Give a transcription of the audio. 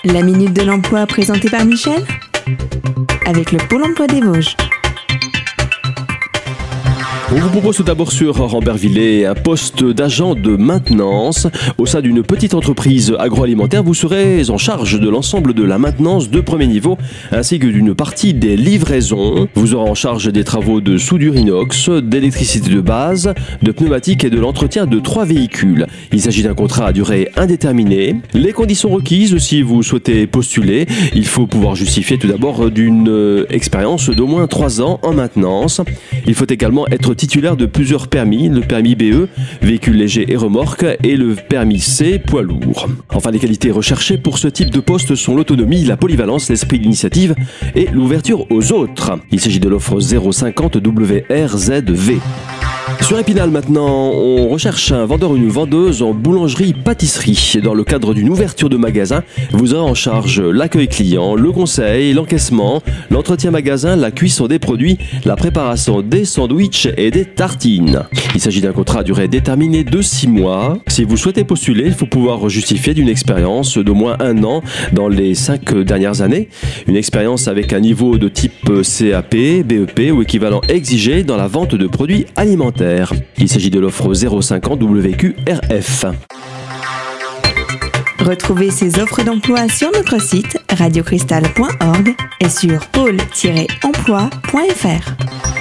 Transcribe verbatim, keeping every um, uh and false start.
La minute de l'emploi présentée par Michel avec le Pôle emploi des Vosges. On vous propose tout d'abord sur Rambervillers un poste d'agent de maintenance. Au sein d'une petite entreprise agroalimentaire, vous serez en charge de l'ensemble de la maintenance de premier niveau ainsi que d'une partie des livraisons. Vous aurez en charge des travaux de soudure inox, d'électricité de base, de pneumatique et de l'entretien de trois véhicules. Il s'agit d'un contrat à durée indéterminée. Les conditions requises, si vous souhaitez postuler, il faut pouvoir justifier tout d'abord d'une expérience d'au moins trois ans en maintenance. Il faut également être titulaire de plusieurs permis, le permis B E, véhicule léger et remorque, et le permis C, poids lourd. Enfin, les qualités recherchées pour ce type de poste sont l'autonomie, la polyvalence, l'esprit d'initiative et l'ouverture aux autres. Il s'agit de l'offre zéro cinquante W R Z V. Sur Épinal maintenant, on recherche un vendeur ou une vendeuse en boulangerie-pâtisserie. Dans le cadre d'une ouverture de magasin, vous aurez en charge l'accueil client, le conseil, l'encaissement, l'entretien magasin, la cuisson des produits, la préparation des sandwichs et des tartines. Il s'agit d'un contrat à durée déterminée de six mois. Si vous souhaitez postuler, il faut pouvoir justifier d'une expérience d'au moins un an dans les cinq dernières années. Une expérience avec un niveau de type C A P, B E P ou équivalent exigé dans la vente de produits alimentaires. Il s'agit de l'offre zéro cinquante W Q R F. Retrouvez ces offres d'emploi sur notre site radio cristal point org et sur pôle tiret emploi point f r.